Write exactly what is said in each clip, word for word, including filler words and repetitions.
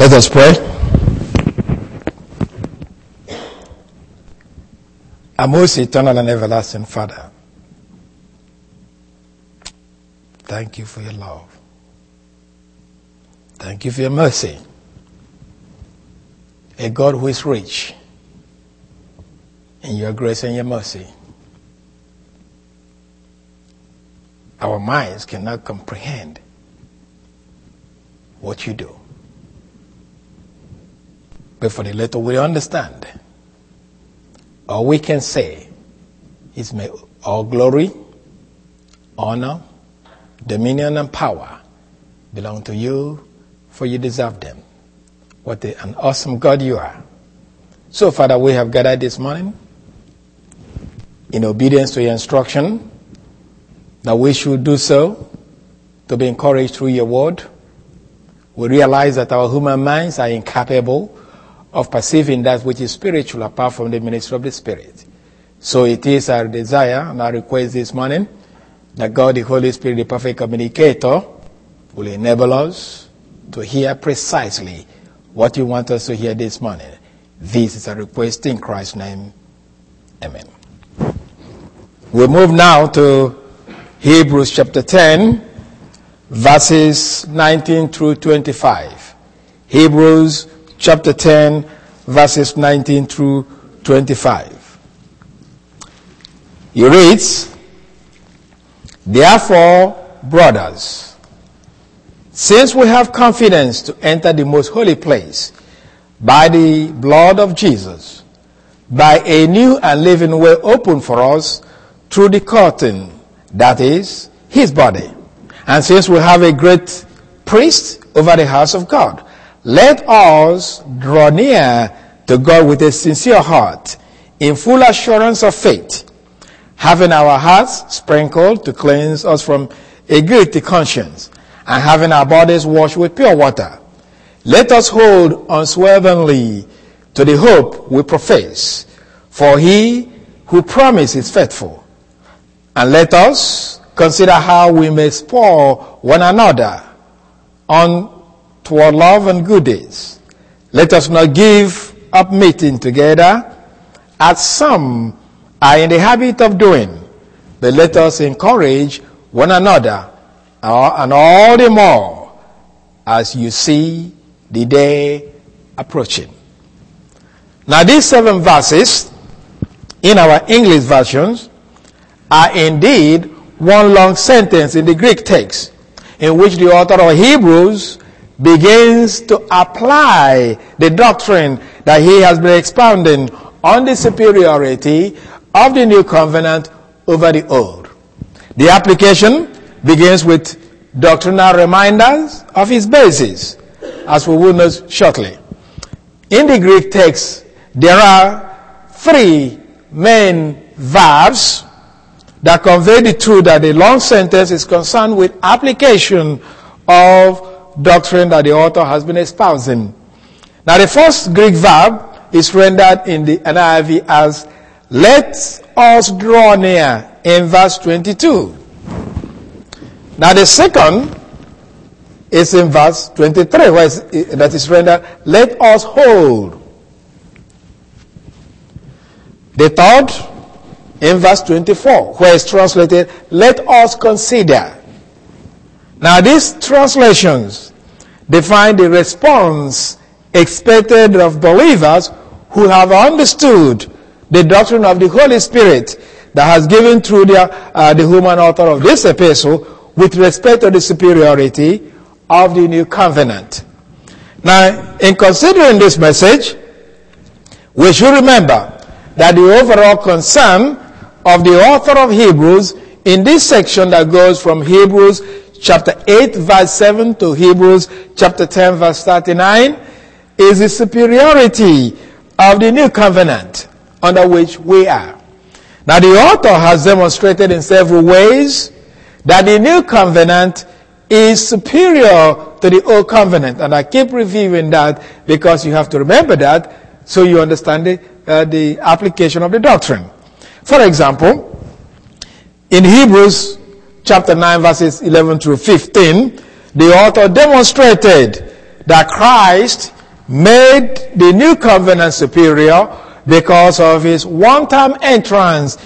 Let us pray. Our most eternal and everlasting Father, thank you for your love. Thank you for your mercy. A God who is rich in your grace and your mercy. Our minds cannot comprehend what you do. But for the little we understand, all we can say is may all glory, honor, dominion, and power belong to you, for you deserve them. What a, an awesome God you are. So, Father, we have gathered this morning in obedience to your instruction that we should do so to be encouraged through your word. We realize that our human minds are incapable of perceiving that which is spiritual apart from the ministry of the Spirit. So it is our desire and our request this morning that God, the Holy Spirit, the perfect communicator, will enable us to hear precisely what you want us to hear this morning. This is a request in Christ's name. Amen. We move now to Hebrews chapter ten, verses nineteen through twenty-five. Hebrews chapter ten, verses nineteen through twenty-five. He reads, "Therefore, brothers, since we have confidence to enter the most holy place by the blood of Jesus, by a new and living way open for us through the curtain, that is, his body, and since we have a great priest over the house of God, let us draw near to God with a sincere heart, in full assurance of faith, having our hearts sprinkled to cleanse us from a guilty conscience, and having our bodies washed with pure water. Let us hold unswervingly to the hope we profess, for he who promised is faithful. And let us consider how we may spur one another on toward love and good deeds. Let us not give up meeting together, as some are in the habit of doing, but let us encourage one another, and all the more as you see the day approaching." Now these seven verses in our English versions are indeed one long sentence in the Greek text, in which the author of Hebrews begins to apply the doctrine that he has been expounding on the superiority of the new covenant over the old. The application begins with doctrinal reminders of its basis, as we will note shortly. In the Greek text, there are three main verbs that convey the truth that the long sentence is concerned with application of doctrine that the author has been espousing. Now the first Greek verb is rendered in the N I V as "let us draw near" in verse twenty-two. Now the second is in verse twenty-three, where that is rendered "let us hold." The third in verse twenty-four, where it's translated "let us consider." Now these translations define the response expected of believers who have understood the doctrine of the Holy Spirit that has given through the, uh, the human author of this epistle with respect to the superiority of the new covenant. Now, in considering this message, we should remember that the overall concern of the author of Hebrews in this section that goes from Hebrews chapter eight verse seven to Hebrews chapter ten verse thirty-nine is the superiority of the new covenant under which we are. Now the author has demonstrated in several ways that the new covenant is superior to the old covenant, and I keep reviewing that because you have to remember that so you understand the, uh, the application of the doctrine. For example, in Hebrews chapter nine verses eleven through fifteen, the author demonstrated that Christ made the new covenant superior because of his one-time entrance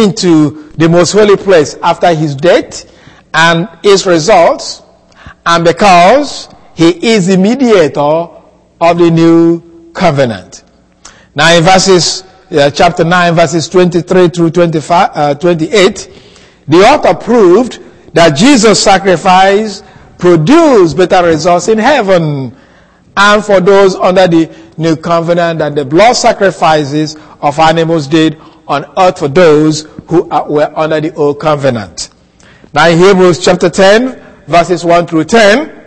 into the most holy place after his death and its results, and because he is the mediator of the new covenant. Now in verses, uh, chapter nine, verses twenty-three through twenty-five, uh, twenty-eight, the author proved that Jesus' sacrifice produced better results in heaven and for those under the new covenant than the blood sacrifices of animals did on earth for those who are, were under the old covenant. Now in Hebrews chapter ten, verses one through ten,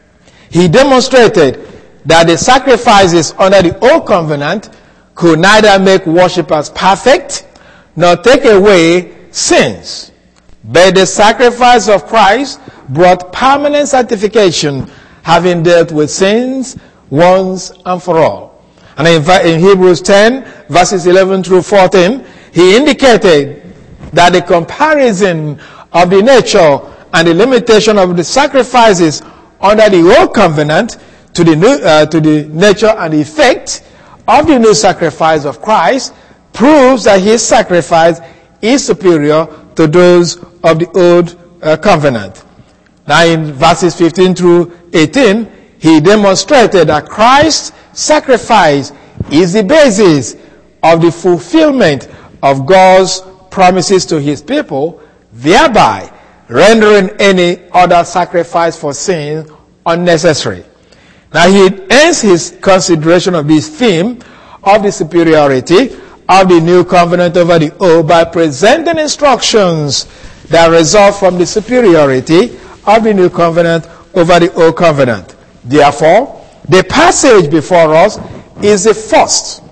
he demonstrated that the sacrifices under the old covenant could neither make worshippers perfect nor take away sins. But the sacrifice of Christ brought permanent sanctification, having dealt with sins once and for all. And in, in Hebrews ten, verses eleven through fourteen, he indicated that the comparison of the nature and the limitation of the sacrifices under the old covenant to the new, uh, to the nature and the effect of the new sacrifice of Christ proves that his sacrifice is superior to those of the old uh, covenant. Now in verses fifteen through eighteen, he demonstrated that Christ's sacrifice is the basis of the fulfillment of God's promises to his people, thereby rendering any other sacrifice for sin unnecessary. Now he ends his consideration of this theme of the superiority of the new covenant over the old by presenting instructions that result from the superiority of the new covenant over the old covenant. Therefore, the passage before us is the first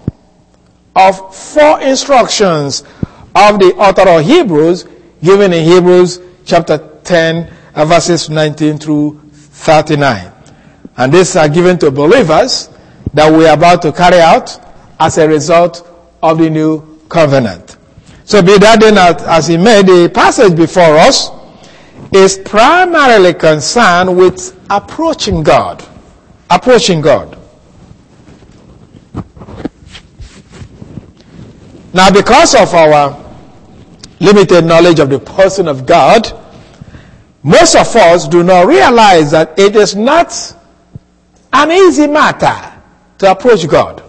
of four instructions of the author of Hebrews given in Hebrews chapter ten, verses nineteen through thirty-nine. And these are given to believers that we are about to carry out as a result of the new covenant. So be that then as he made, the passage before us is primarily concerned with approaching God. Approaching God. Now, because of our limited knowledge of the person of God, most of us do not realize that it is not an easy matter to approach God.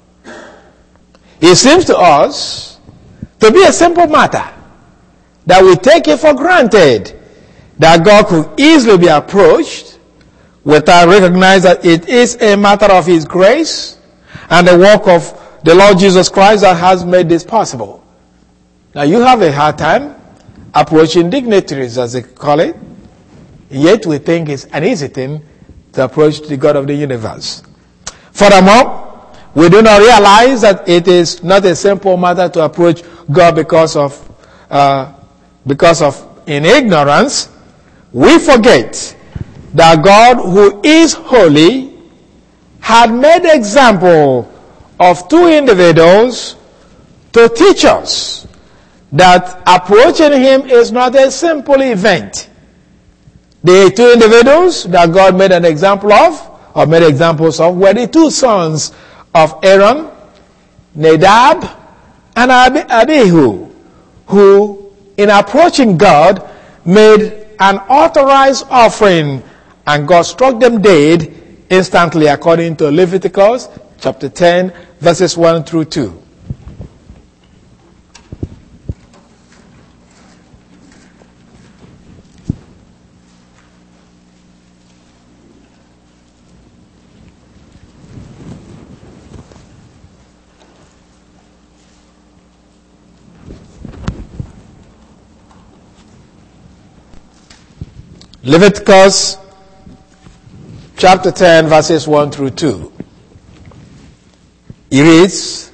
It seems to us to be a simple matter that we take it for granted that God could easily be approached without recognizing that it is a matter of his grace and the work of the Lord Jesus Christ that has made this possible. Now you have a hard time approaching dignitaries, as they call it, yet we think it's an easy thing to approach the God of the universe. Furthermore, we do not realize that it is not a simple matter to approach God because of uh, because of in ignorance. We forget that God, who is holy, had made example of two individuals to teach us that approaching him is not a simple event. The two individuals that God made an example of, or made examples of, were the two sons of Aaron, Nadab and Abihu, who in approaching God made an authorized offering, and God struck them dead instantly, according to Leviticus chapter ten, verses one through two. Leviticus chapter ten, verses one through two. It reads,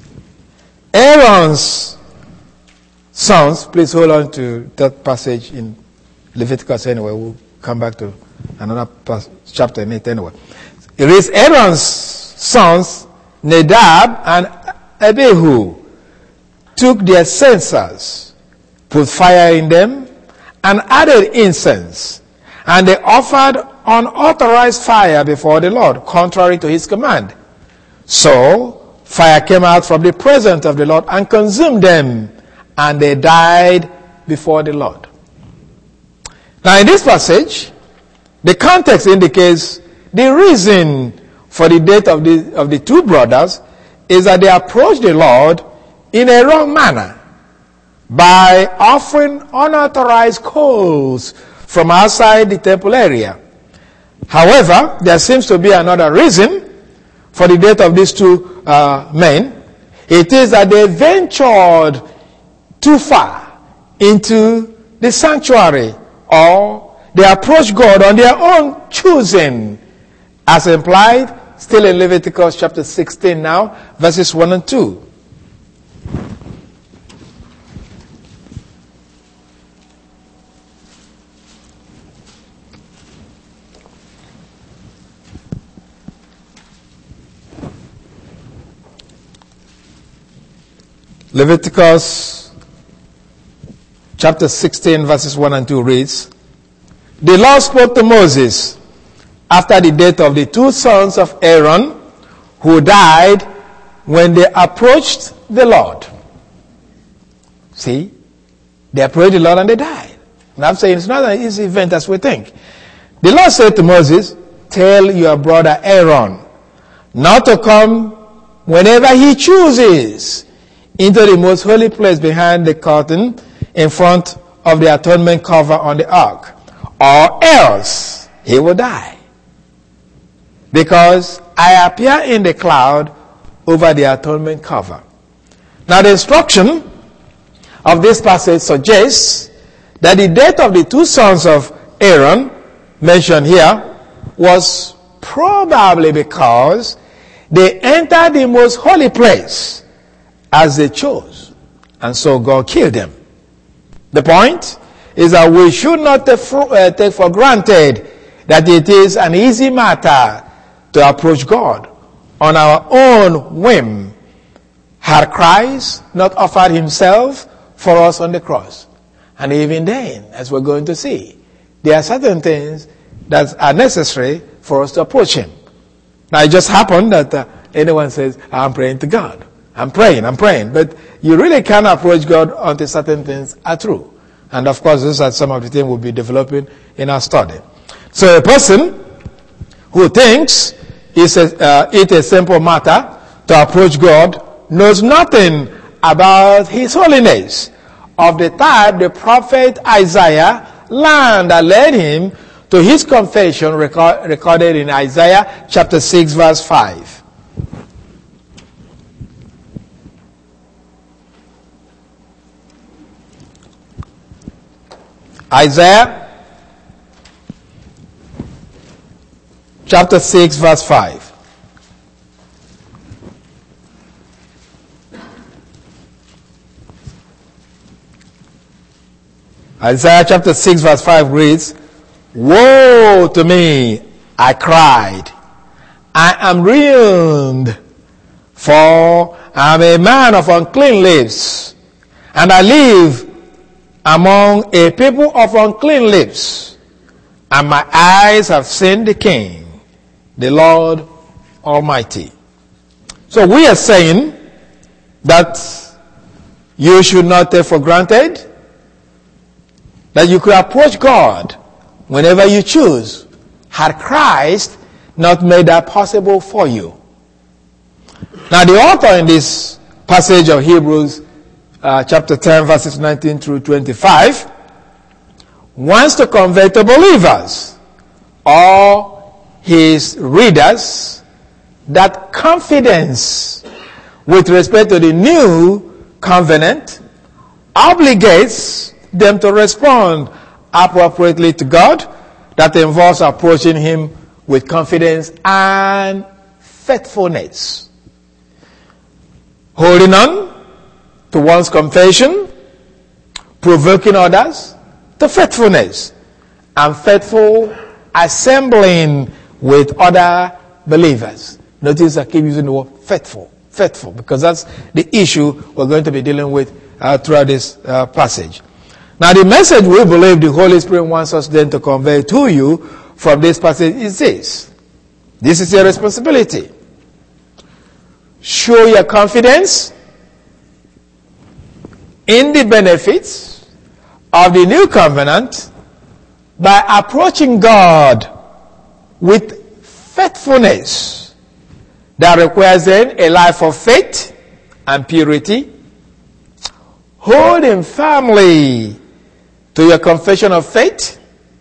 Aaron's sons, please hold on to that passage in Leviticus anyway. We'll come back to another pas- chapter in it anyway. It reads, Aaron's sons, Nadab and Abihu, took their censers, put fire in them, and added incense. And they offered unauthorized fire before the Lord, contrary to his command. So fire came out from the presence of the Lord and consumed them, and they died before the Lord. Now in this passage, the context indicates the reason for the death of the, of the two brothers is that they approached the Lord in a wrong manner by offering unauthorized coals from outside the temple area. However, there seems to be another reason for the death of these two uh, men. It is that they ventured too far into the sanctuary, or they approached God on their own choosing, as implied still in Leviticus chapter sixteen now, verses one and two. Leviticus chapter sixteen verses one and two reads, "The Lord spoke to Moses after the death of the two sons of Aaron, who died when they approached the Lord." See? They approached the Lord and they died. And I'm saying it's not an easy event as we think. The Lord said to Moses, "Tell your brother Aaron not to come whenever he chooses into the most holy place behind the curtain in front of the atonement cover on the ark, or else he will die. Because I appear in the cloud over the atonement cover." Now the instruction of this passage suggests that the death of the two sons of Aaron mentioned here was probably because they entered the most holy place as they chose, and so God killed them. The point is that we should not take for, uh, take for granted that it is an easy matter to approach God on our own whim. Had Christ not offered himself for us on the cross? And even then, as we're going to see, there are certain things that are necessary for us to approach him. Now it just happened that uh, anyone says, "I'm praying to God. I'm praying, I'm praying." But you really can't approach God until certain things are true. And of course, those are some of the things we'll be developing in our study. So a person who thinks it's a, uh, it's a simple matter to approach God knows nothing about his holiness, of the type the prophet Isaiah learned that led him to his confession record, recorded in Isaiah chapter six verse five. Isaiah chapter six verse five. Isaiah chapter six verse five reads, "Woe to me, I cried. I am ruined, for I am a man of unclean lips, and I live among a people of unclean lips, and my eyes have seen the King, the Lord Almighty." So we are saying that you should not take for granted that you could approach God whenever you choose, had Christ not made that possible for you. Now the author in this passage of Hebrews uh, chapter ten verses nineteen through twenty-five wants to convey to believers or his readers that confidence with respect to the new covenant obligates them to respond appropriately to God. That involves approaching him with confidence and faithfulness. Holding on to one's confession, provoking others to faithfulness, and faithful assembling with other believers. Notice I keep using the word faithful, faithful, because that's the issue we're going to be dealing with uh, throughout this uh, passage. Now the message we believe the Holy Spirit wants us then to convey to you from this passage is this. This is your responsibility. Show your confidence in the benefits of the new covenant by approaching God with faithfulness that requires then a life of faith and purity, holding firmly to your confession of faith,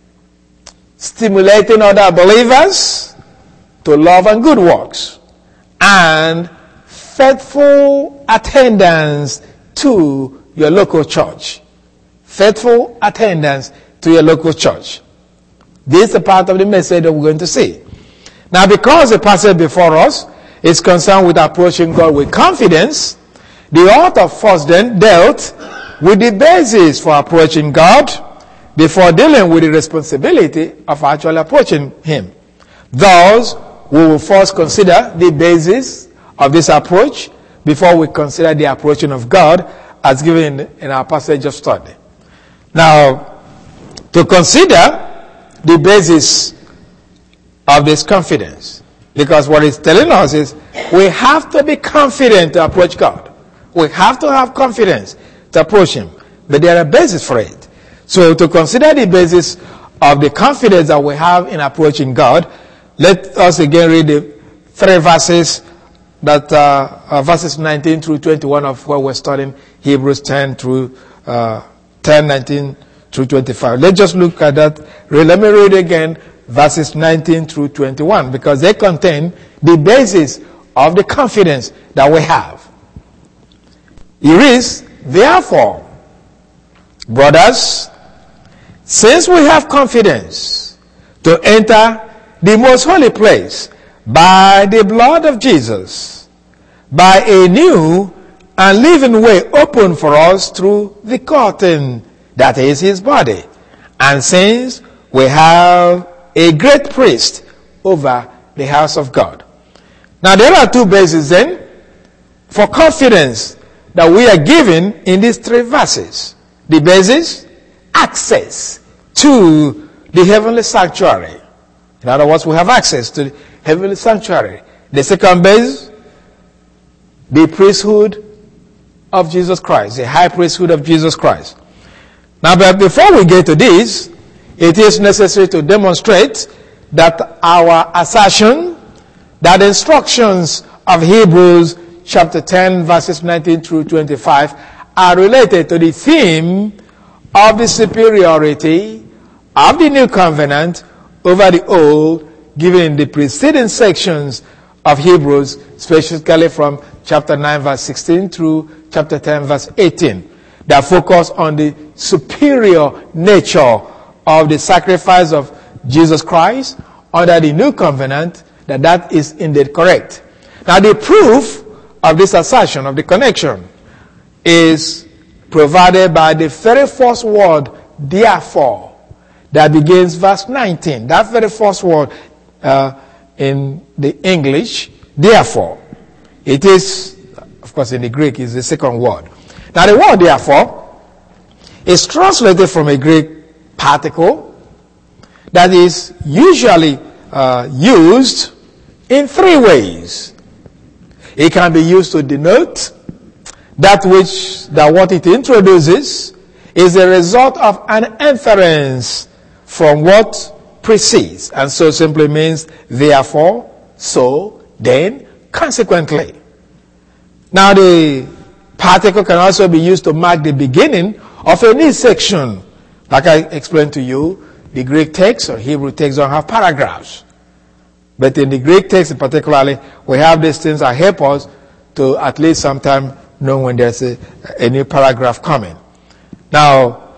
stimulating other believers to love and good works, and faithful attendance to your local church. Faithful attendance to your local church. This is a part of the message that we're going to see. Now, because the passage before us is concerned with approaching God with confidence, the author first then dealt with the basis for approaching God before dealing with the responsibility of actually approaching Him. Thus, we will first consider the basis of this approach before we consider the approaching of God as given in, in our passage of study. Now, to consider the basis of this confidence, because what it's telling us is we have to be confident to approach God. We have to have confidence to approach Him. But there are bases for it. So to consider the basis of the confidence that we have in approaching God, let us again read the three verses that uh, uh, verses nineteen through twenty-one of what we're studying, Hebrews ten through uh, ten, nineteen through twenty-five. Let's just look at that. Let me read again verses nineteen through twenty-one, because they contain the basis of the confidence that we have. It is, therefore, brothers, since we have confidence to enter the most holy place by the blood of Jesus, by a new and living way open for us through the curtain that is His body, and since we have a great priest over the house of God. Now there are two bases then for confidence that we are given in these three verses. The basis, access to the heavenly sanctuary. In other words, we have access to the heavenly sanctuary. The second base, the priesthood of Jesus Christ, the high priesthood of Jesus Christ. Now, but before we get to this, it is necessary to demonstrate that our assertion that the instructions of Hebrews chapter ten verses nineteen through twenty-five are related to the theme of the superiority of the new covenant over the old, given in the preceding sections of Hebrews, specifically from chapter nine verse sixteen through chapter ten verse eighteen, that focus on the superior nature of the sacrifice of Jesus Christ under the new covenant, that that is indeed correct. Now the proof of this assertion, of the connection, is provided by the very first word, therefore, that begins verse nineteen. That very first word uh, in the English, therefore. It is, of course in the Greek, is the second word. Now the word therefore is translated from a Greek particle that is usually uh, used in three ways. It can be used to denote that which, that what it introduces is a result of an inference from what precedes, and so simply means therefore, so, then, consequently. Now the particle can also be used to mark the beginning of a new section. Like I explained to you, the Greek text or Hebrew text don't have paragraphs. But in the Greek text particularly, we have these things that help us to at least sometime know when there's a, a new paragraph coming. Now,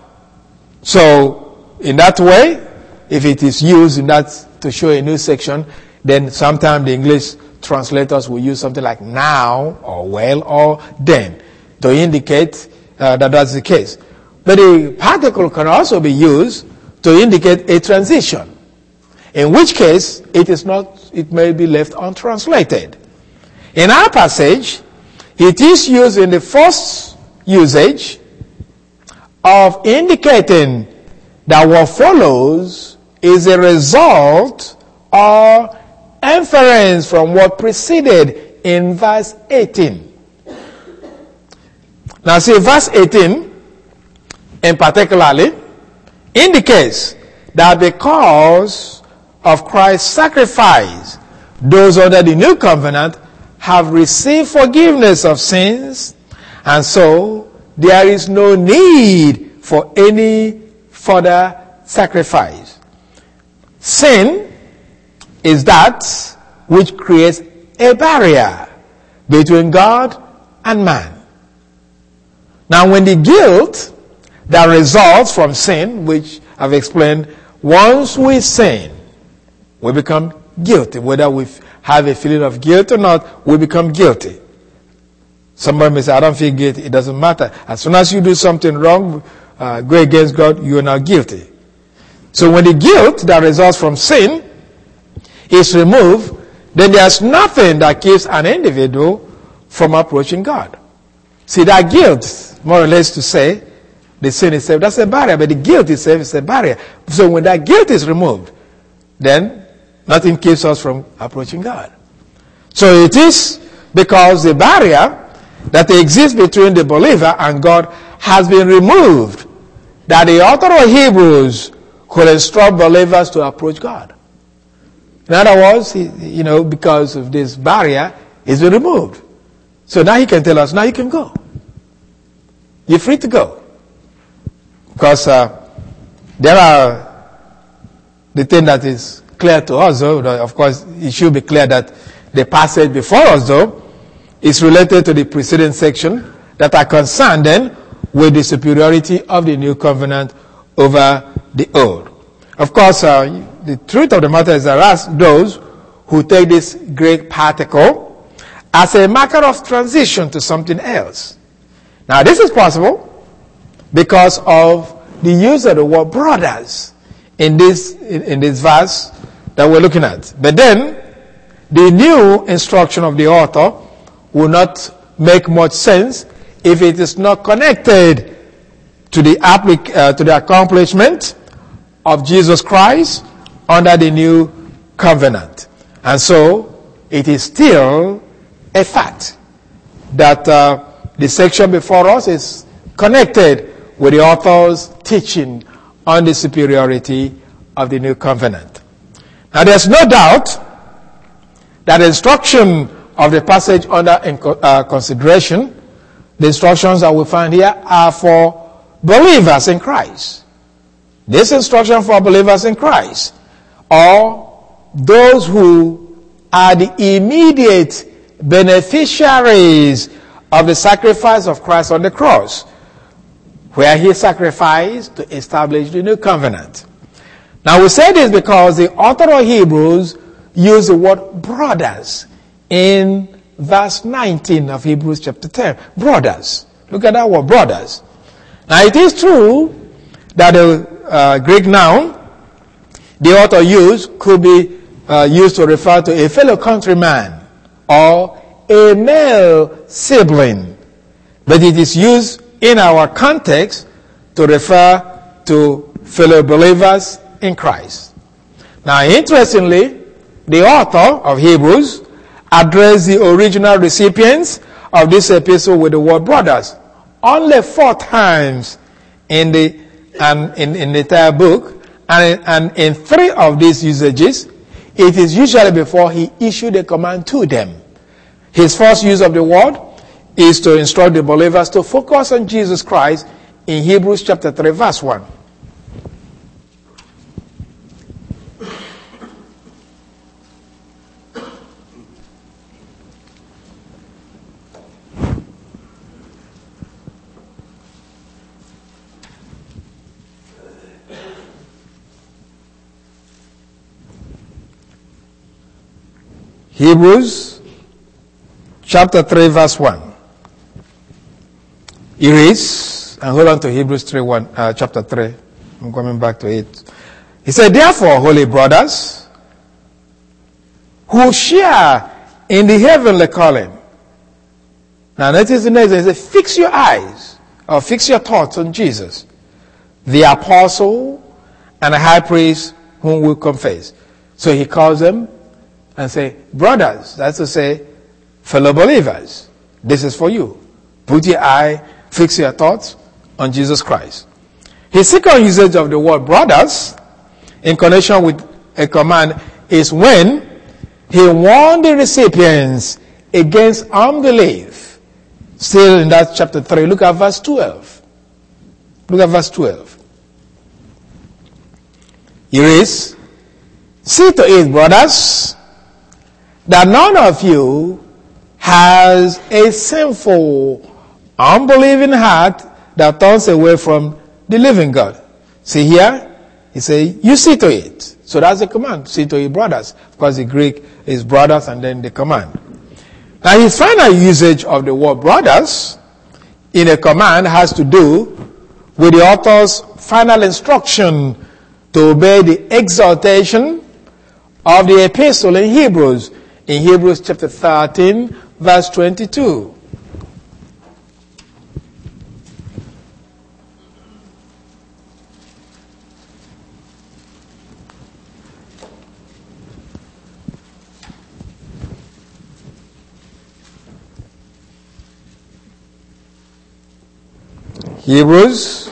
so in that way, if it is used in that to show a new section, then sometimes the English translators will use something like now or well or then to indicate uh, that that's the case. But the particle can also be used to indicate a transition, in which case it is not, it may be left untranslated. In our passage, it is used in the first usage of indicating that what follows is a result or inference from what preceded in verse eighteen. Now see, verse eighteen in particularly indicates that because of Christ's sacrifice, those under the new covenant have received forgiveness of sins, and so there is no need for any further sacrifice. Sin is that which creates a barrier between God and man. Now, when the guilt that results from sin, which I've explained, once we sin, we become guilty. Whether we have a feeling of guilt or not, we become guilty. Somebody may say, I don't feel guilty. It doesn't matter. As soon as you do something wrong, uh, go against God, you are now guilty. So when the guilt that results from sin is removed, then there's nothing that keeps an individual from approaching God. See, that guilt, more or less to say, the sin itself, that's a barrier, but the guilt itself is a barrier. So when that guilt is removed, then nothing keeps us from approaching God. So it is because the barrier that exists between the believer and God has been removed that the author of Hebrews could instruct believers to approach God. In other words, he, you know, because of this barrier, it's been removed. So now he can tell us, now you can go. You're free to go. Because uh, there are the thing that is clear to us, though. Of course, it should be clear that the passage before us, though, is related to the preceding section that are concerned then with the superiority of the new covenant over the old. Of course, uh, the truth of the matter is there are those who take this Greek particle as a marker of transition to something else. Now, this is possible because of the use of the word brothers in this in, in this verse that we're looking at. But then, the new instruction of the author will not make much sense if it is not connected to the applic- uh, to the accomplishment of Jesus Christ under the new covenant. And so, it is still a fact that uh, the section before us is connected with the author's teaching on the superiority of the new covenant. Now, there's no doubt that the instruction of the passage under uh, consideration, the instructions that we find here are for believers in Christ. This instruction for believers in Christ, or those who are the immediate beneficiaries of the sacrifice of Christ on the cross, where he sacrificed to establish the new covenant. Now we say this because the author of Hebrews used the word brothers in verse nineteen of Hebrews chapter ten. Brothers. Look at that word, brothers. Now it is true that the uh, Greek noun the author used could be uh, used to refer to a fellow countryman or a male sibling. But it is used in our context to refer to fellow believers in Christ. Now, interestingly, the author of Hebrews addressed the original recipients of this epistle with the word brothers only four times in the and in, in the entire book, and, and in three of these usages, it is usually before he issued a command to them. His first use of the word is to instruct the believers to focus on Jesus Christ in Hebrews chapter three, verse one. Hebrews chapter three, verse one. It reads, and hold on to Hebrews three, one, uh, chapter three. I'm coming back to it. He said, therefore, holy brothers, who share in the heavenly calling. Now notice the next, he said, fix your eyes, or fix your thoughts on Jesus, the apostle and high priest whom we confess. So he calls them and say, brothers, that's to say, fellow believers, this is for you. Put your eye, fix your thoughts on Jesus Christ. His second usage of the word brothers in connection with a command is when he warned the recipients against unbelief. Still in that chapter three, look at verse twelve. Look at verse twelve. Here is, see to it, brothers, that none of you has a sinful, unbelieving heart that turns away from the living God. See here, he says, you see to it. So that's the command, see to it, brothers. Of course, the Greek is brothers and then the command. Now, his final usage of the word brothers in a command has to do with the author's final instruction to obey the exhortation of the epistle in Hebrews, in Hebrews chapter thirteen, verse twenty-two. Hebrews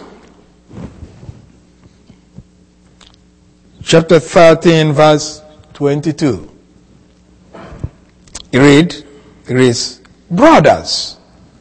chapter thirteen, verse twenty-two. Read, reads, brothers,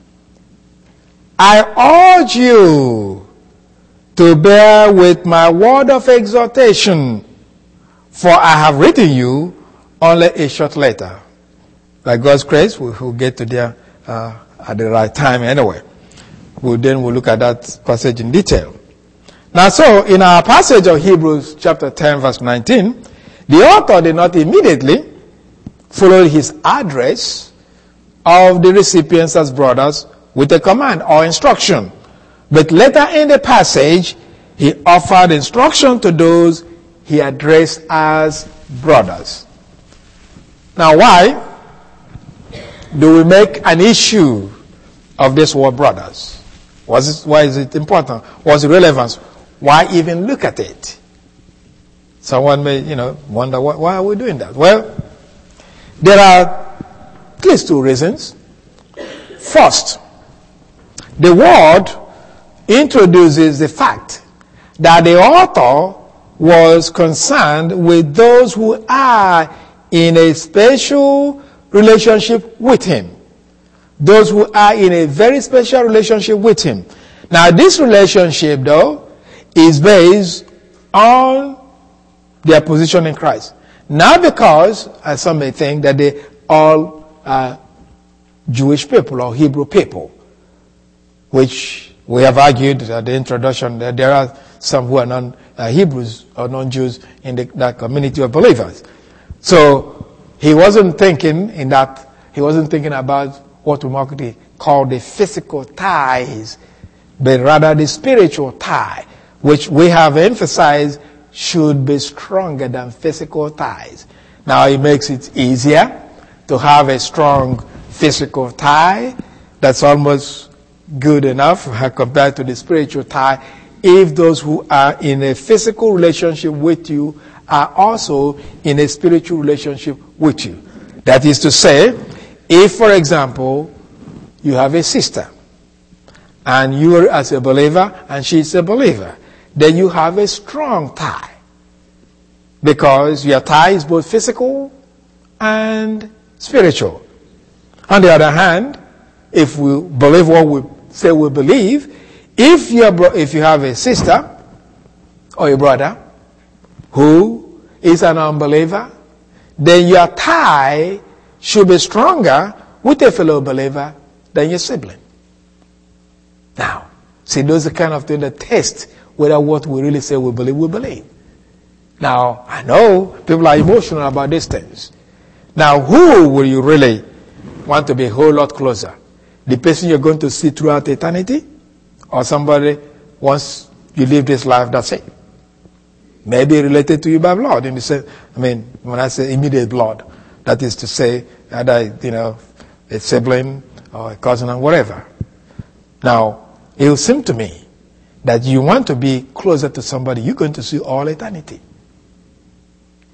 I urge you to bear with my word of exhortation, for I have written you only a short letter. By God's grace, we will get to there uh, at the right time anyway. We'll, then we'll look at that passage in detail. Now, so in our passage of Hebrews chapter ten, verse nineteen, the author did not immediately follow his address of the recipients as brothers with a command or instruction. But later in the passage, he offered instruction to those he addressed as brothers. Now, why do we make an issue of this word brothers? Was it, why is it important? What's the relevance? Why even look at it? Someone may, you know, wonder why, why are we doing that? Well, there are at least two reasons. First, the word introduces the fact that the author was concerned with those who are in a special relationship with him. Those who are in a very special relationship with him. Now, this relationship, though, is based on their position in Christ. Not because, as some may think, that they all are Jewish people or Hebrew people, which we have argued at the introduction that there are some who are non-Hebrews or non-Jews in the, that community of believers. So he wasn't thinking in that, he wasn't thinking about what we might call the physical ties, but rather the spiritual tie, which we have emphasized should be stronger than physical ties. Now it makes it easier to have a strong physical tie that's almost good enough compared to the spiritual tie if those who are in a physical relationship with you are also in a spiritual relationship with you. That is to say, if, for example, you have a sister and you are as a believer and she's a believer, then you have a strong tie because your tie is both physical and spiritual. On the other hand, if we believe what we say we believe, if you if you have a sister or a brother who is an unbeliever, then your tie should be stronger with a fellow believer than your sibling. Now, see, those are the kind of things that test whether what we really say we believe, we believe. Now, I know people are emotional about these things. Now, who will you really want to be a whole lot closer? The person you're going to see throughout eternity? Or somebody, once you live this life, that's it? Maybe related to you by blood. In the sense, I mean, when I say immediate blood, that is to say, either, you know, a sibling or a cousin or whatever. Now, it will seem to me that you want to be closer to somebody you're going to see all eternity.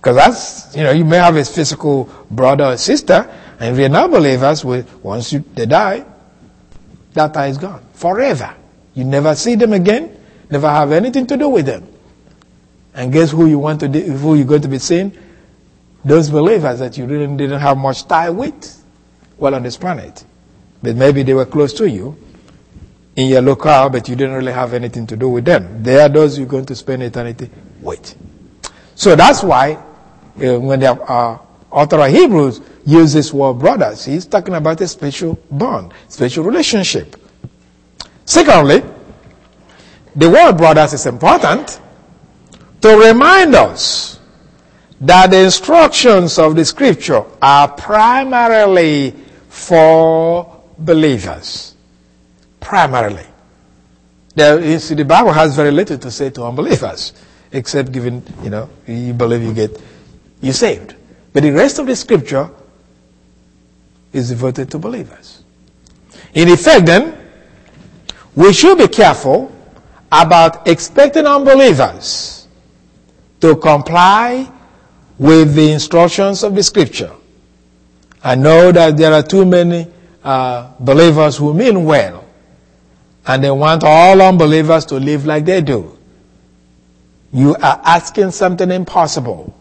Because that's, you know, you may have a physical brother or sister, and if they're not believers, once you, they die, that tie is gone forever. You never see them again, never have anything to do with them. And guess who you want to do, who you're going to be seeing? Those believers that you really didn't have much tie with, well, on this planet. But maybe they were close to you in your locale, but you didn't really have anything to do with them. They are those you're going to spend eternity with. So that's why uh, when the uh, author of Hebrews uses this word brothers, he's talking about a special bond, special relationship. Secondly, the word brothers is important to remind us that the instructions of the scripture are primarily for believers. Primarily. There is, the Bible has very little to say to unbelievers, except giving, you know, you believe you get, you saved. But the rest of the scripture is devoted to believers. In effect, then, we should be careful about expecting unbelievers to comply with the instructions of the scripture. I know that there are too many uh, believers who mean well, and they want all unbelievers to live like they do. You are asking something impossible.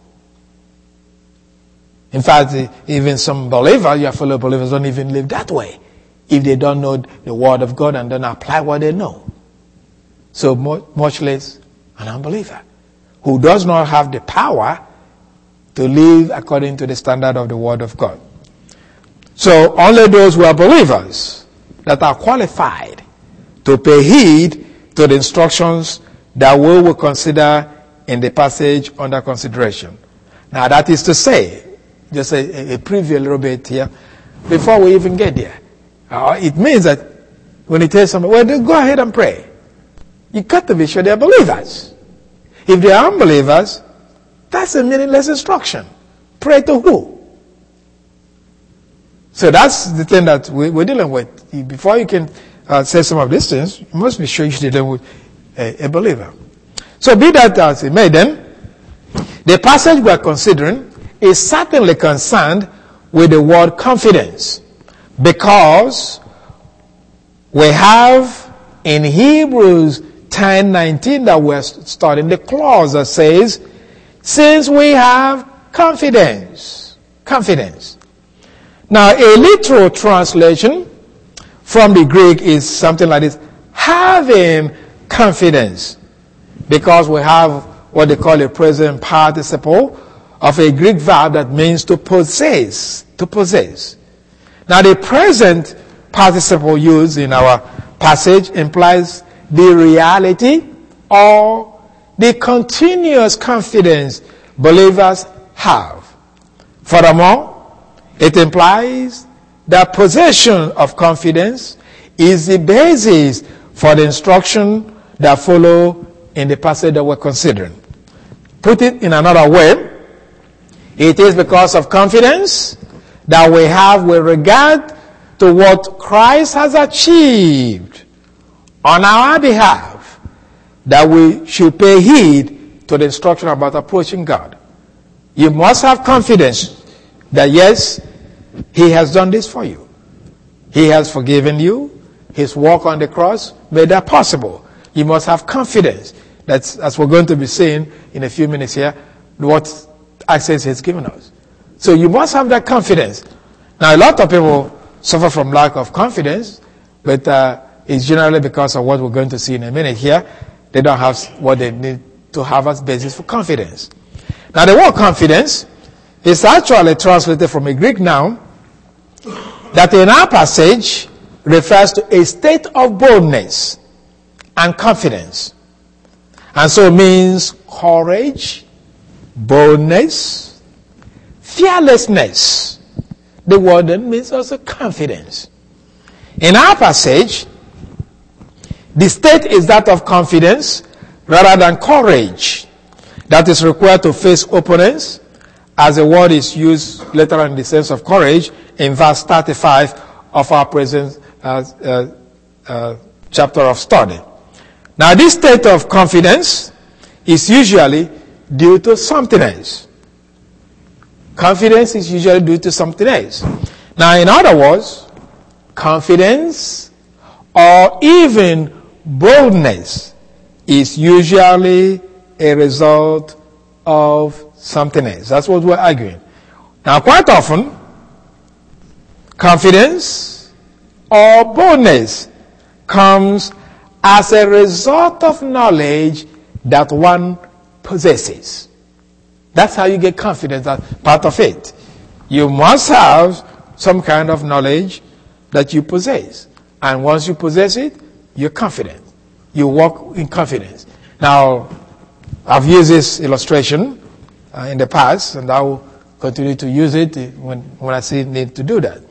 In fact, even some believers, your fellow believers, don't even live that way if they don't know the word of God and don't apply what they know. So much less an unbeliever who does not have the power to live according to the standard of the word of God. So only those who are believers that are qualified to pay heed to the instructions that we will consider in the passage under consideration. Now that is to say, just a, a preview a little bit here, before we even get there. Uh, it means that when you tell somebody, well, then go ahead and pray. You got to be sure they are believers. If they are unbelievers, that's a meaningless instruction. Pray to who? So that's the thing that we, we're dealing with. Before you can uh, say some of these things, you must be sure you're dealing with a, a believer. So be that as it may, then, the passage we're considering is certainly concerned with the word confidence, because we have in Hebrews ten nineteen that we're studying the clause that says, since we have confidence. Confidence. Now, a literal translation from the Greek is something like this: having confidence. Because we have what they call a present participle of a Greek verb that means to possess. To possess. Now, the present participle used in our passage implies the reality or the continuous confidence believers have. Furthermore, it implies that possession of confidence is the basis for the instruction that follow in the passage that we're considering. Put it in another way, it is because of confidence that we have with regard to what Christ has achieved on our behalf that we should pay heed to the instruction about approaching God. You must have confidence that yes, He has done this for you. He has forgiven you. His work on the cross made that possible. You must have confidence. That's, as we're going to be seeing in a few minutes here, what access He's given us. So you must have that confidence. Now, a lot of people suffer from lack of confidence, but uh, it's generally because of what we're going to see in a minute here. They don't have what they need to have as basis for confidence. Now, the word confidence is actually translated from a Greek noun that in our passage refers to a state of boldness and confidence. And so it means courage, boldness, fearlessness. The word then means also confidence. In our passage, the state is that of confidence rather than courage that is required to face opponents, as the word is used later in the sense of courage in verse thirty-five of our present uh, uh, uh, chapter of study. Now, this state of confidence is usually due to something else. Confidence is usually due to something else. Now, in other words, confidence or even boldness is usually a result of something else. That's what we're arguing. Now, quite often, confidence or boldness comes as a result of knowledge that one possesses. That's how you get confidence, that's part of it. You must have some kind of knowledge that you possess. And once you possess it, you're confident. You walk in confidence. Now, I've used this illustration uh, in the past, and I will continue to use it when, when I see need to do that.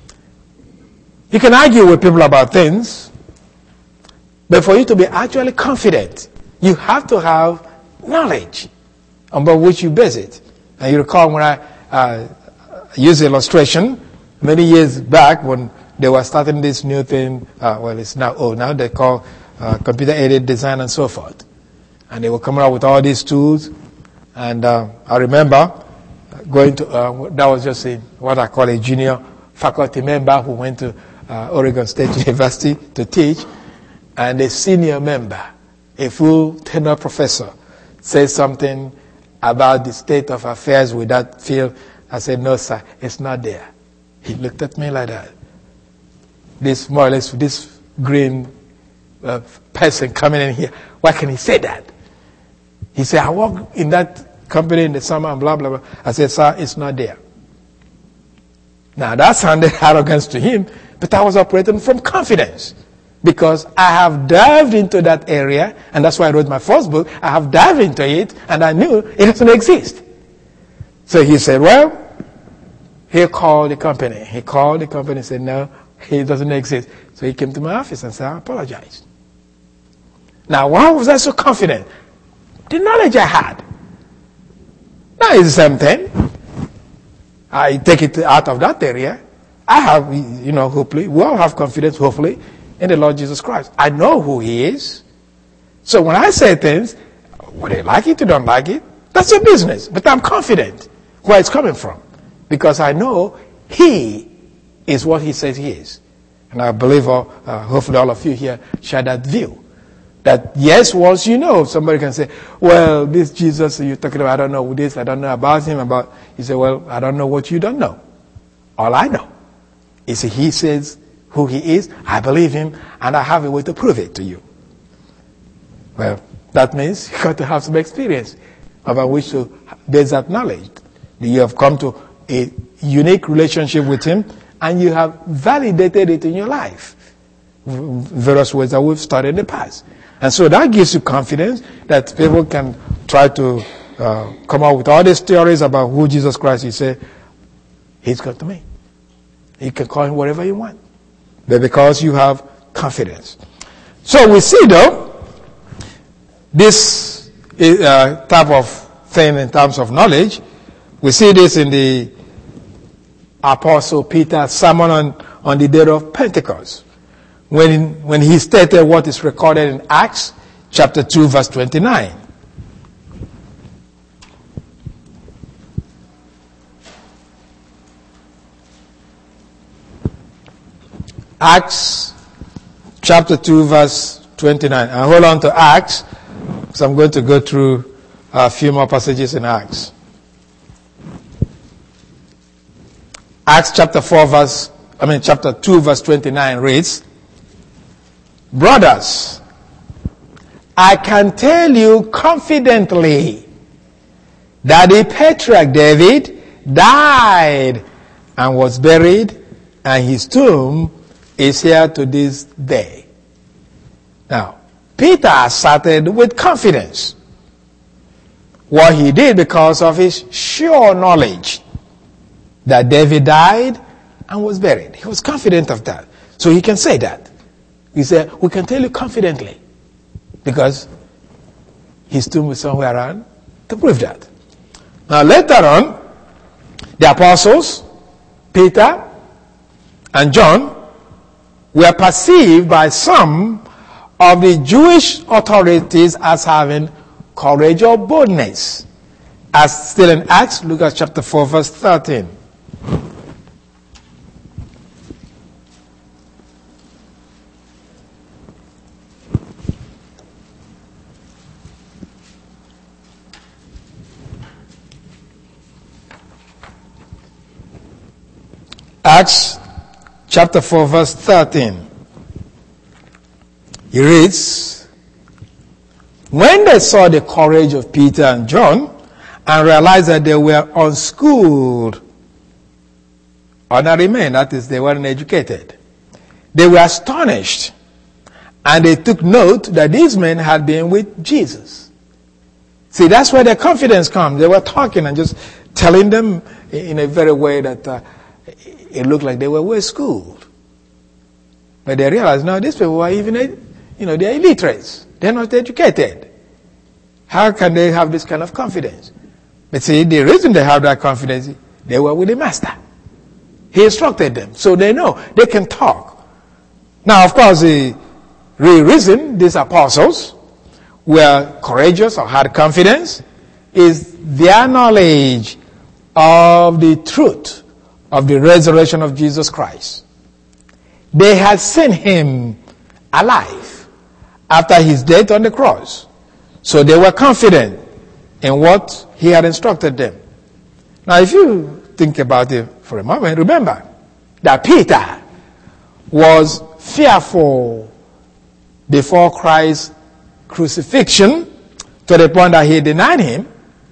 You can argue with people about things, but for you to be actually confident, you have to have knowledge about which you base it. And you recall when I uh, used the illustration many years back when they were starting this new thing, uh, well, it's now old now, they call uh, computer-aided design and so forth. And they were coming out with all these tools. And uh, I remember going to, uh, that was just a, what I call a junior faculty member who went to uh, Oregon State University to teach. And a senior member, a full tenure professor, said something about the state of affairs with that field. I said, no, sir, it's not there. He looked at me like that. This, more or less, this green uh, person coming in here, why can he say that? He said, I work in that company in the summer and blah, blah, blah. I said, sir, it's not there. Now, that sounded arrogance to him, but I was operating from confidence. Because I have dived into that area, and that's why I wrote my first book. I have dived into it, and I knew it doesn't exist. So he said, well, he called the company. He called the company and said, no, it doesn't exist. So he came to my office and said, I apologize. Now, why was I so confident? The knowledge I had. Now it's the same thing. I take it out of that area. I have, you know, hopefully, we all have confidence, hopefully, in the Lord Jesus Christ. I know who He is. So when I say things, whether you like it or don't like it, that's your business. But I'm confident where it's coming from. Because I know He is what He says He is. And I believe, uh, hopefully all of you here share that view. That yes, once you know, somebody can say, well, this Jesus you're talking about, I don't know this, I don't know about Him, about, you say, well, I don't know what you don't know. All I know is He says who He is, I believe Him, and I have a way to prove it to you. Well, that means you got to have some experience about which to base that knowledge. You have come to a unique relationship with Him, and you have validated it in your life. Various ways that we've studied in the past. And so that gives you confidence that people can try to uh, come up with all these theories about who Jesus Christ is. Say, He's God to me. You can call Him whatever you want. But because you have confidence. So we see though, this uh, type of thing in terms of knowledge, we see this in the Apostle Peter's sermon on, on the day of Pentecost. When, when he stated what is recorded in Acts chapter two verse twenty-nine. Acts chapter two verse twenty-nine. And hold on to Acts, because I'm going to go through a few more passages in Acts. Acts chapter four verse, I mean chapter two verse twenty-nine reads, brothers, I can tell you confidently that the patriarch David died and was buried, and his tomb is here to this day. Now, Peter asserted with confidence what he did because of his sure knowledge that David died and was buried. He was confident of that. So he can say that. He said, we can tell you confidently because his tomb is somewhere around to prove that. Now later on, the apostles, Peter and John, were perceived by some of the Jewish authorities as having courage or boldness. As still in Acts, look at chapter four, verse thirteen. Acts chapter four, verse thirteen. He reads, when they saw the courage of Peter and John and realized that they were unschooled, ordinary men, that is, they weren't educated, they were astonished, and they took note that these men had been with Jesus. See, that's where their confidence comes. They were talking and just telling them in a very way that uh, it looked like they were well schooled. But they realized, no, these people are even, you know, they're illiterates. They're not educated. How can they have this kind of confidence? But see, the reason they have that confidence, they were with the master. He instructed them. So they know they can talk. Now, of course, the real reason these apostles were courageous or had confidence is their knowledge of the truth of the resurrection of Jesus Christ. They had seen him alive after his death on the cross. So they were confident in what he had instructed them. Now, if you think about it for a moment, remember that Peter was fearful before Christ's crucifixion to the point that he denied him,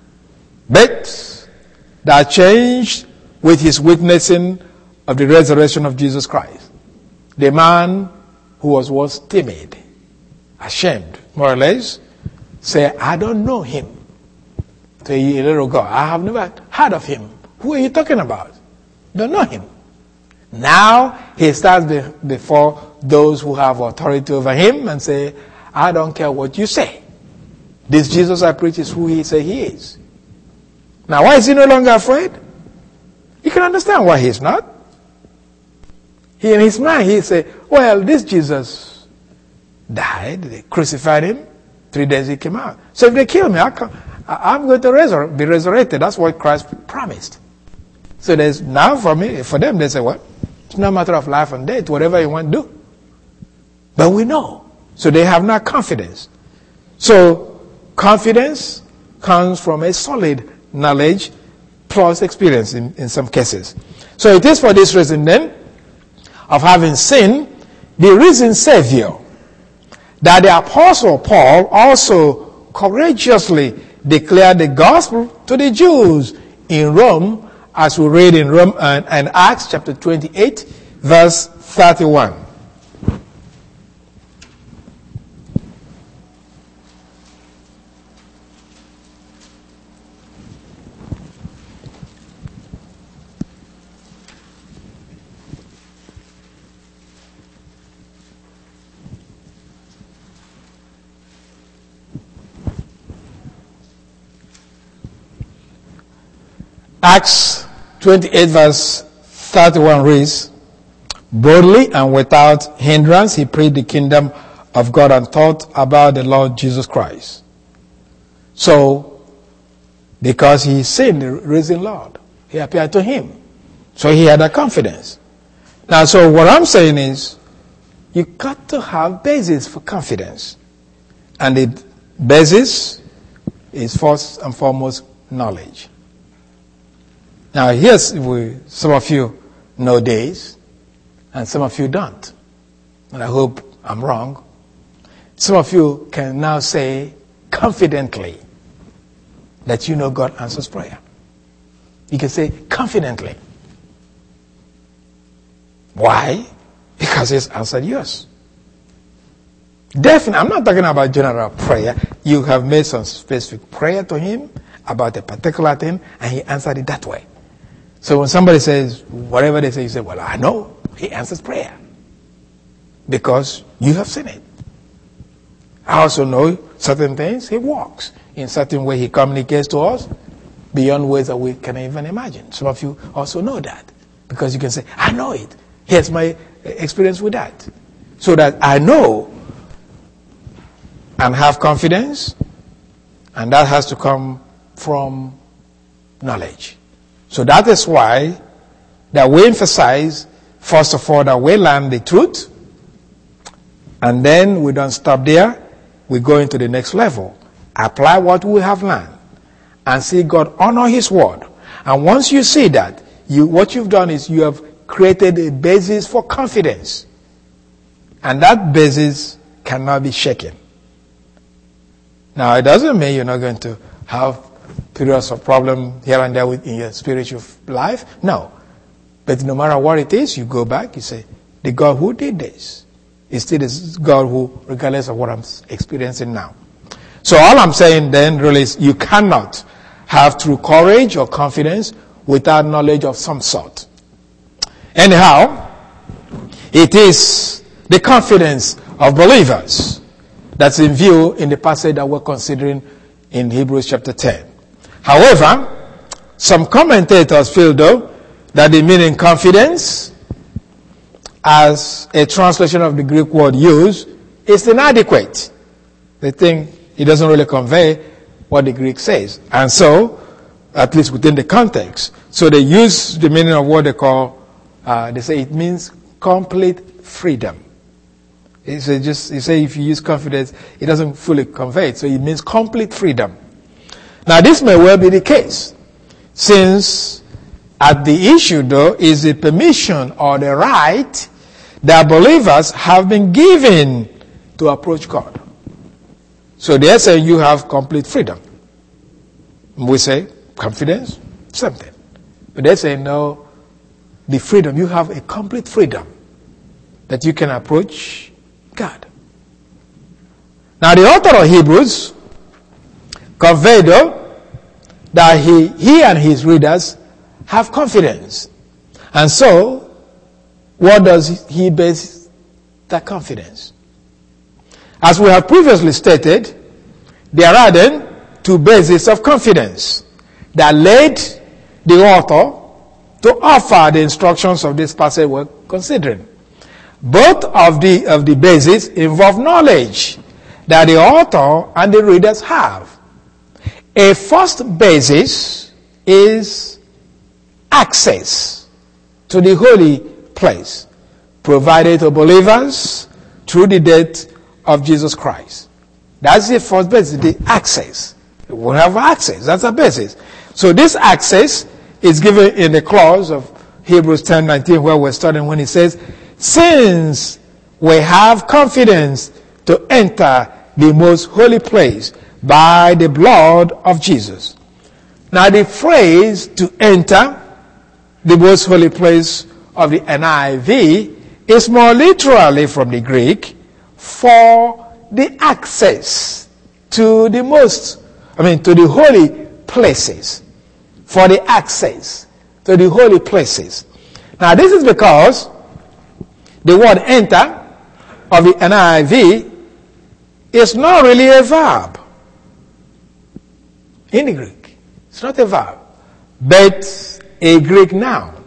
but that changed with his witnessing of the resurrection of Jesus Christ. The man who was once timid, ashamed, more or less, said, I don't know him. To a little girl, I have never heard of him. Who are you talking about? Don't know him. Now he stands be- before those who have authority over him and say, I don't care what you say. This Jesus I preach is who he say he is. Now why is he no longer afraid? You can understand why he's not. He, in his mind, he said, well, this Jesus died, they crucified him, three days he came out. So if they kill me, I come, I, I'm going to resur- be resurrected. That's what Christ promised. So there's now for me, for them, they say, what? It's not a matter of life and death, whatever you want to do. But we know. So they have not confidence. So confidence comes from a solid knowledge plus experience in, in some cases. So it is for this reason then, of having seen the risen Savior, that the Apostle Paul also courageously declared the gospel to the Jews in Rome, as we read in Rome and, and Acts chapter twenty-eight, verse thirty-one. Acts twenty-eight verse thirty-one reads, boldly and without hindrance he preached the kingdom of God and taught about the Lord Jesus Christ. So, because he seen the risen Lord, he appeared to him. So he had a confidence. Now, so what I'm saying is, you got to have basis for confidence. And the basis is first and foremost knowledge. Now, here's we, some of you know this, and some of you don't. And I hope I'm wrong. Some of you can now say confidently that you know God answers prayer. You can say confidently. Why? Because He's answered yours. Definitely, I'm not talking about general prayer. You have made some specific prayer to Him about a particular thing, and He answered it that way. So when somebody says, whatever they say, you say, well, I know He answers prayer. Because you have seen it. I also know certain things He works. In certain way He communicates to us beyond ways that we can even imagine. Some of you also know that. Because you can say, I know it. Here's my experience with that. So that I know and have confidence, and that has to come from knowledge. So that is why that we emphasize, first of all, that we learn the truth, and then we don't stop there. We go into the next level. Apply what we have learned and see God honor his word. And once you see that, you what you've done is you have created a basis for confidence. And that basis cannot be shaken. Now, it doesn't mean you're not going to have periods of problem here and there in your spiritual life. No. But no matter what it is, you go back, you say, the God who did this is still the God who, regardless of what I'm experiencing now. So all I'm saying then really is you cannot have true courage or confidence without knowledge of some sort. Anyhow, it is the confidence of believers that's in view in the passage that we're considering in Hebrews chapter ten. However, some commentators feel though that the meaning confidence as a translation of the Greek word used is inadequate. They think it doesn't really convey what the Greek says. And so, at least within the context, so they use the meaning of what they call, uh, they say it means complete freedom. It's a just, you say if you use confidence, it doesn't fully convey it, so it means complete freedom. Now this may well be the case, since at the issue though is the permission or the right that believers have been given to approach God. So they're saying you have complete freedom. We say confidence, something. But they're saying no, the freedom, you have a complete freedom that you can approach God. Now the author of Hebrews conveyed though that he, he and his readers have confidence. And so, what does he base that confidence? As we have previously stated, there are then two bases of confidence that led the author to offer the instructions of this passage we're considering. Both of the, of the bases involve knowledge that the author and the readers have. A first basis is access to the holy place provided to believers through the death of Jesus Christ. That's the first basis, the access. We have access, that's a basis. So this access is given in the clause of Hebrews ten nineteen where we're studying when it says, since we have confidence to enter the most holy place by the blood of Jesus. Now the phrase to enter the most holy place of the N I V is more literally from the Greek for the access to the most, I mean to the holy places. For the access to the holy places. Now this is because the word enter of the N I V is not really a verb in the Greek. It's not a verb, but a Greek noun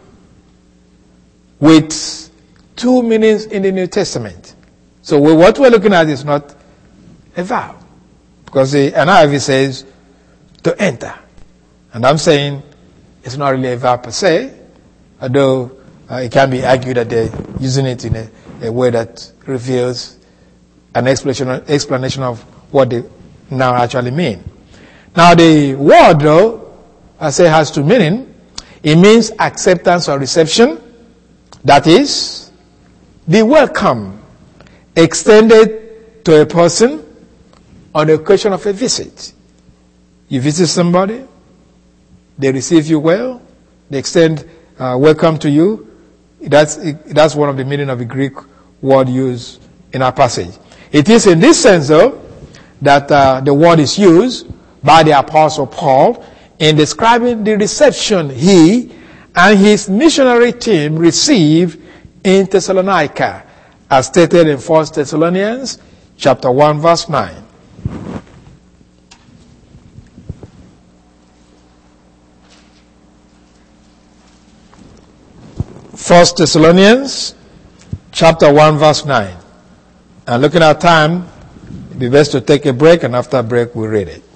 with two meanings in the New Testament. So what we're looking at is not a verb, because the N I V says to enter. And I'm saying it's not really a verb per se, although uh, it can be argued that they're using it in a, a way that reveals an explanation, explanation of what they now actually mean. Now the word though, I say has two meanings. It means acceptance or reception. That is, the welcome extended to a person on the occasion of a visit. You visit somebody, they receive you well, they extend uh, welcome to you. That's, that's one of the meaning of the Greek word used in our passage. It is in this sense though, that uh, the word is used by the Apostle Paul in describing the reception he and his missionary team received in Thessalonica, as stated in First Thessalonians chapter one verse nine. First Thessalonians chapter one verse nine. And looking at time, it'd be best to take a break, and after a break we'll read it.